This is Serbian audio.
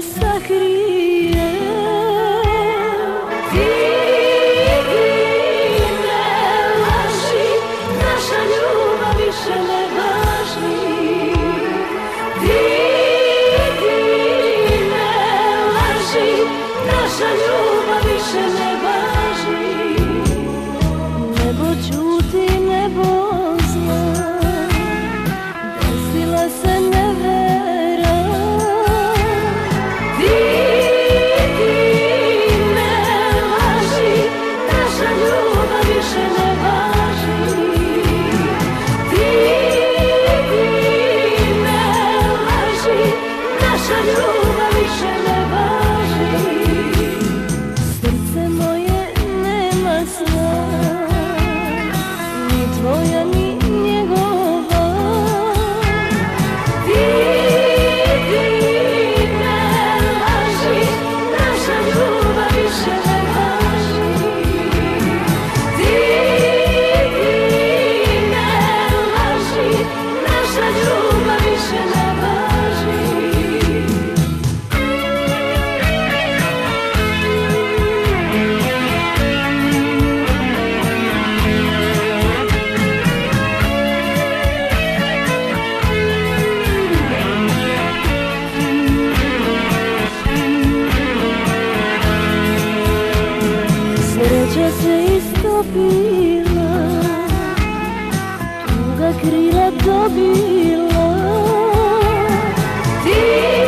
sakrije. Ti ne laži, naša ljubav više ne važi. Ti ne laži, naša ljubav više ne važi. Nebo čuti, nebo zna, desila se nevera. Ti ne laži, naša ljubav više ne važi. Ti ne laži, naša ljubav više ne važi. Srce moje nema sna, ni tvoja ni njegova. Ti ne laži, naša ljubav više ne važi. Ti ne laži, naša ljubav više ne važi. Sreća se istopila, tuga krila dobila. Ti